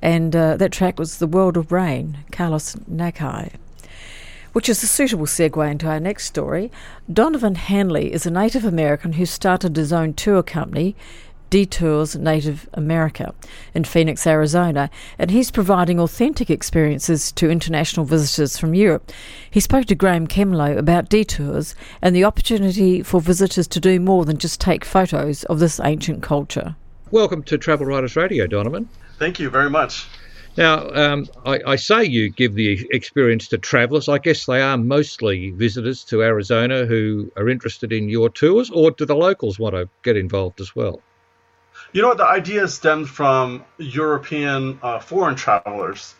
And that track was The World of Rain, Carlos Nakai, which is a suitable segue into our next story. Donovan Hanley is a Native American who started his own tour company, Detours Native America, in Phoenix, Arizona, and he's providing authentic experiences to international visitors from Europe. He spoke to Graham Kemlow about Detours and the opportunity for visitors to do more than just take photos of this ancient culture. Welcome to Travel Writers Radio, Donovan. Thank you very much. Now, I say you give the experience to travellers. I guess they are mostly visitors to Arizona who are interested in your tours, or do the locals want to get involved as well? You know what? The idea stemmed from European foreign travelers,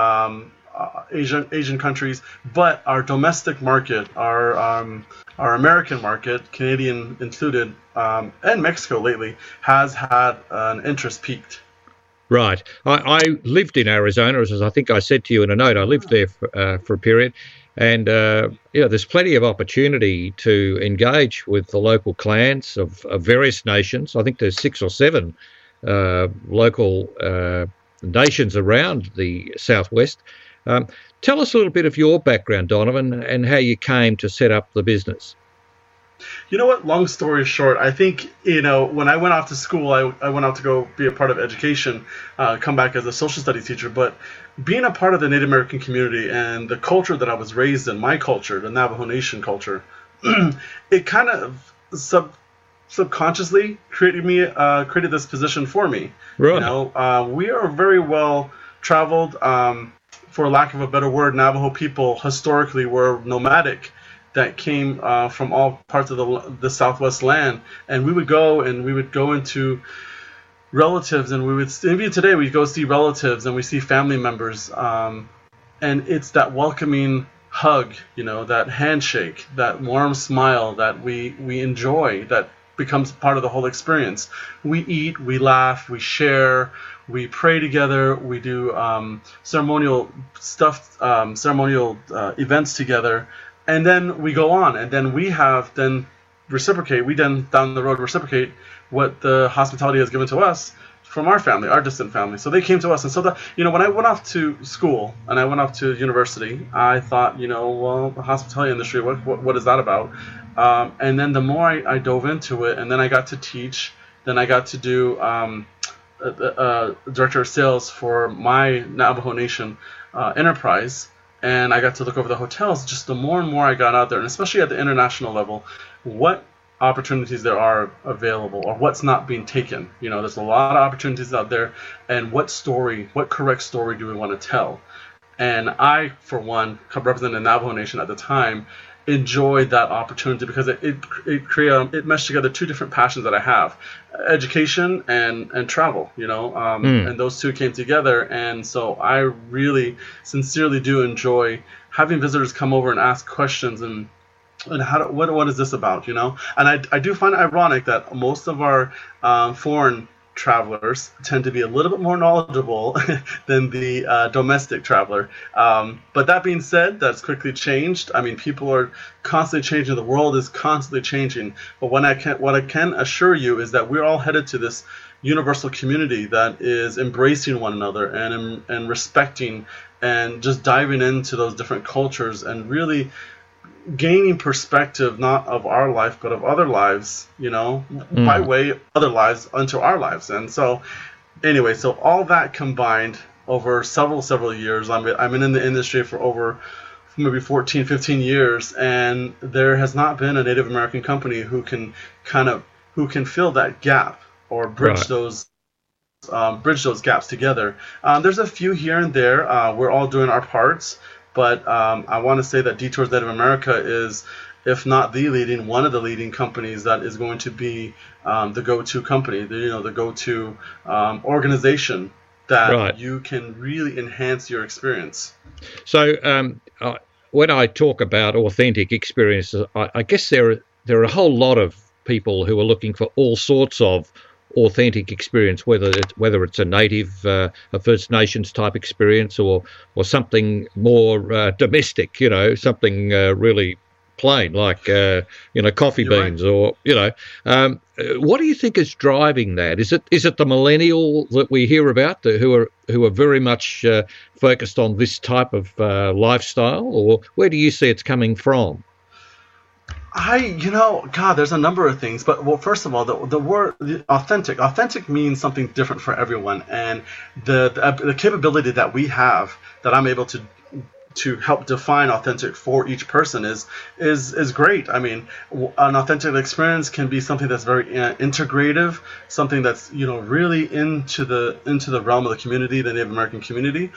Asian countries, but our domestic market, our American market, Canadian included, and Mexico lately, has had an interest peaked. Right. I lived in Arizona, as I think I said to you in a note. I lived there for a period. And, there's plenty of opportunity to engage with the local clans of various nations. I think there's 6 or 7 local nations around the Southwest. Tell us a little bit of your background, Donovan, and how you came to set up the business. You know what? Long story short, I think, when I went off to school, I went out to go be a part of education, come back as a social studies teacher. But being a part of the Native American community and the culture that I was raised in, my culture, the Navajo Nation culture, it kind of subconsciously created this position for me. Right. We are very well traveled. For lack of a better word, Navajo people historically were nomadic that came from all parts of the Southwest land, and we would go into relatives, and even today we go see relatives and we see family members, and it's that welcoming hug, that handshake, that warm smile that we enjoy, that becomes part of the whole experience. We eat, we laugh, we share, we pray together, we do ceremonial events together. And then we go on, and then we reciprocate what the hospitality has given to us from our family, our distant family. So they came to us. And so, when I went off to school and I went off to university, I thought, the hospitality industry, what is that about? And then the more I dove into it, and then I got to teach, then I got to do director of sales for my Navajo Nation enterprise. And I got to look over the hotels. Just the more and more I got out there, and especially at the international level, what opportunities there are available or what's not being taken. There's a lot of opportunities out there, and what correct story do we want to tell? And I, for one, representing the Navajo Nation at the time, enjoyed that opportunity because it meshed together 2 different passions that I have: education and travel. And those 2 came together, and so I really sincerely do enjoy having visitors come over and ask questions and what is this about, And I do find it ironic that most of our foreign travelers tend to be a little bit more knowledgeable than the domestic traveler. But that being said, that's quickly changed. I mean, people are constantly changing. The world is constantly changing. But what I can assure you is that we're all headed to this universal community that is embracing one another and respecting and just diving into those different cultures and really gaining perspective, not of our life, but of other lives, by way of other lives unto our lives. And so anyway, so all that combined over several years, I've been in the industry for over maybe 14, 15 years, and there has not been a Native American company who can fill that gap or bridge those gaps together. There's a few here and there. We're all doing our parts. But I want to say that Detours Native America is, if not the leading, one of the leading companies that is going to be the go-to company, the go-to organization that you can really enhance your experience. So when I talk about authentic experiences, I guess there are a whole lot of people who are looking for all sorts of authentic experience, whether it's a native, a First Nations type experience, or something more domestic, something really plain, like coffee You're beans, or what do you think is driving that? Is it the millennial that we hear about, who are very much focused on this type of lifestyle, or where do you see it's coming from? God, there's a number of things. But well, first of all, the word authentic means something different for everyone, and the capability that we have, that I'm able to help define authentic for each person is great. I mean, an authentic experience can be something that's very integrative, something that's really into the realm of the community, the Native American community,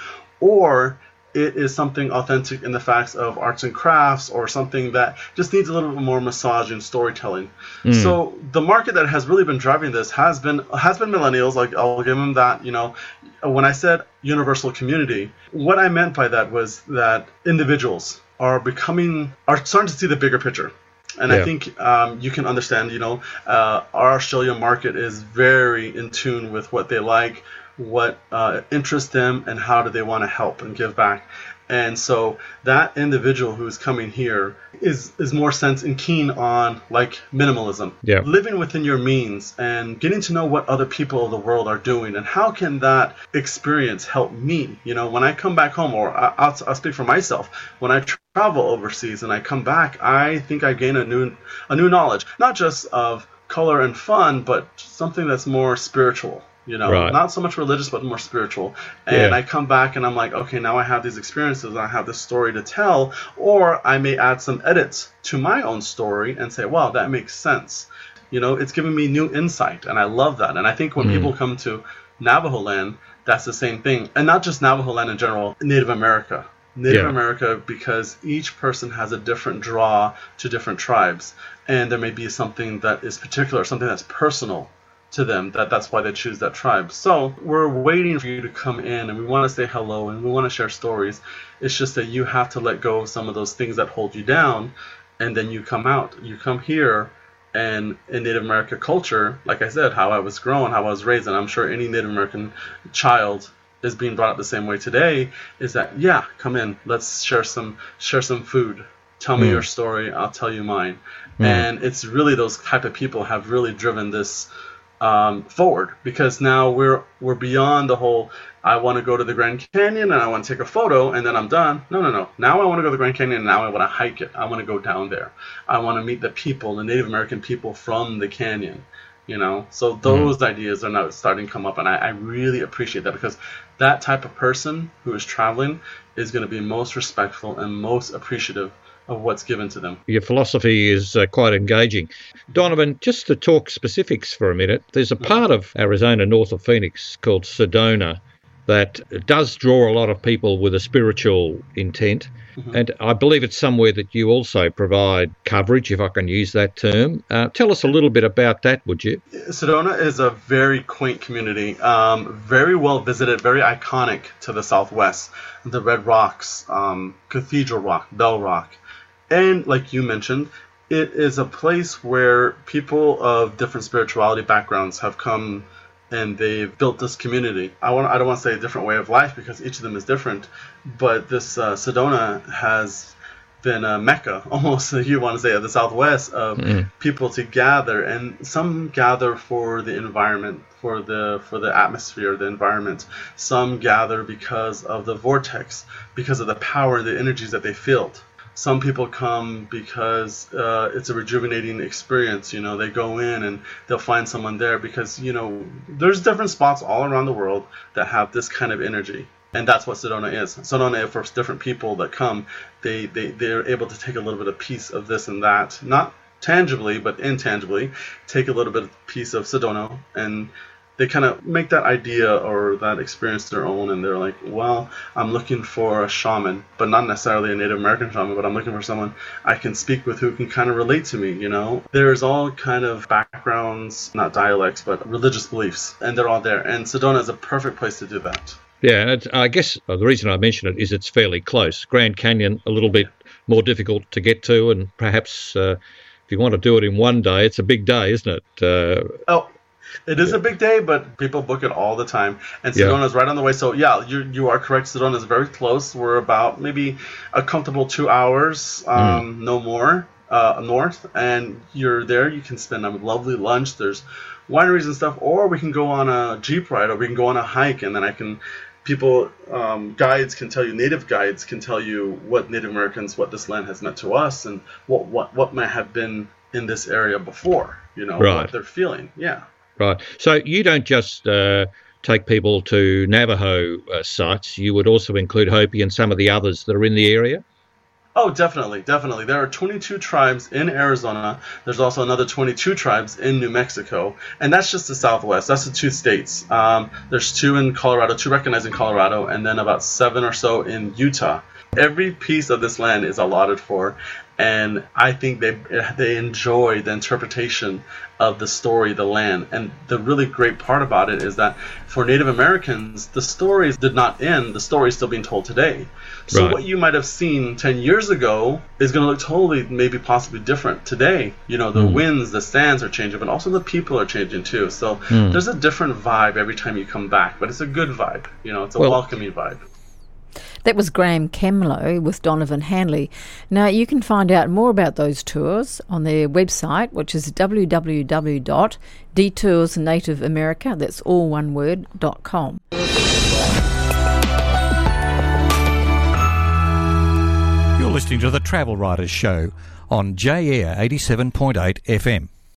or it is something authentic in the facts of arts and crafts, or something that just needs a little bit more massage and storytelling. So the market that has really been driving this has been millennials. Like, I'll give them that. When I said universal community, what I meant by that was that individuals are starting to see the bigger picture. And I think you can understand, our Australian market is very in tune with what they like, what interests them, and how do they want to help and give back. And so that individual who's coming here is more keen on, like, minimalism, living within your means, and getting to know what other people of the world are doing, and how can that experience help me. When I come back home, or I'll speak for myself, when I travel overseas and I come back, I think I gain a new knowledge, not just of color and fun, but something that's more spiritual. Right. Not so much religious, but more spiritual. And I come back and I'm like, okay, now I have these experiences, and I have this story to tell, or I may add some edits to my own story and say, wow, that makes sense. It's giving me new insight, and I love that. And I think when people come to Navajo land, that's the same thing. And not just Navajo land in general, Native America. Native America, because each person has a different draw to different tribes. And there may be something that is particular, something that's personal to them, that's why they choose that tribe. So we're waiting for you to come in, and we want to say hello, and we want to share stories. It's just that you have to let go of some of those things that hold you down, and then you come out. You come here, and in Native American culture, like I said, how I was grown, how I was raised, and I'm sure any Native American child is being brought up the same way today, is that, come in, let's share some food. Tell me your story, I'll tell you mine. And it's really those type of people have really driven this forward, because now we're beyond the whole, I want to go to the Grand Canyon and I want to take a photo and then I'm done. No. Now I want to go to the Grand Canyon, and now I want to hike it. I want to go down there. I want to meet the people, the Native American people from the canyon. So those ideas are now starting to come up, and I really appreciate that, because that type of person who is traveling is going to be most respectful and most appreciative of what's given to them. Your philosophy is quite engaging. Donovan, just to talk specifics for a minute, there's a part of Arizona north of Phoenix called Sedona that does draw a lot of people with a spiritual intent. And I believe it's somewhere that you also provide coverage, if I can use that term. Tell us a little bit about that, would you? Sedona is a very quaint community, very well visited, very iconic to the southwest. The Red Rocks, Cathedral Rock, Bell Rock. And like you mentioned, it is a place where people of different spirituality backgrounds have come, and they've built this community. I don't want to say a different way of life, because each of them is different, but this Sedona has been a mecca, almost, you want to say, of the Southwest, of people to gather, and some gather for the environment, for the atmosphere, the environment. Some gather because of the vortex, because of the power and the energies that they feel. Some people come because it's a rejuvenating experience. They go in and they'll find someone there, because, there's different spots all around the world that have this kind of energy. And that's what Sedona is. Sedona, for different people that come, they're able to take a little bit of piece of this and that, not tangibly, but intangibly, take a little bit of piece of Sedona, and they kind of make that idea or that experience their own, and they're like, well, I'm looking for a shaman, but not necessarily a Native American shaman, but I'm looking for someone I can speak with who can kind of relate to me, There's all kind of backgrounds, not dialects, but religious beliefs, and they're all there. And Sedona is a perfect place to do that. Yeah, and I guess the reason I mention it is it's fairly close. Grand Canyon, a little bit more difficult to get to, and perhaps if you want to do it in one day, it's a big day, isn't it? It is a big day, but people book it all the time. And Sedona is right on the way. So, you are correct. Sedona is very close. We're about maybe a comfortable 2 hours, no more. north, and you're there. You can spend a lovely lunch. There's wineries and stuff, or we can go on a Jeep ride, or we can go on a hike, and then guides can tell you, native guides can tell you what Native Americans, what this land has meant to us, and what might have been in this area before, what they're feeling. Yeah. Right. So you don't just take people to Navajo sites. You would also include Hopi and some of the others that are in the area? Oh, definitely. There are 22 tribes in Arizona. There's also another 22 tribes in New Mexico. And that's just the Southwest. That's the 2 states. There's 2 in Colorado, 2 recognized in Colorado, and then about 7 or so in Utah. Every piece of this land is allotted for, and I think they enjoy the interpretation of the story, the land. And the really great part about it is that for Native Americans, the stories did not end. The story is still being told today. So what you might have seen 10 years ago is going to look totally, maybe possibly different today. The winds, the sands are changing, but also the people are changing too. So there's a different vibe every time you come back, but it's a good vibe. It's a welcoming vibe. That was Graham Kemlow with Donovan Hanley. Now, you can find out more about those tours on their website, which is www.detoursnativeamerica, that's all one word, .com. You're listening to the Travel Writers Show on J-Air 87.8 FM.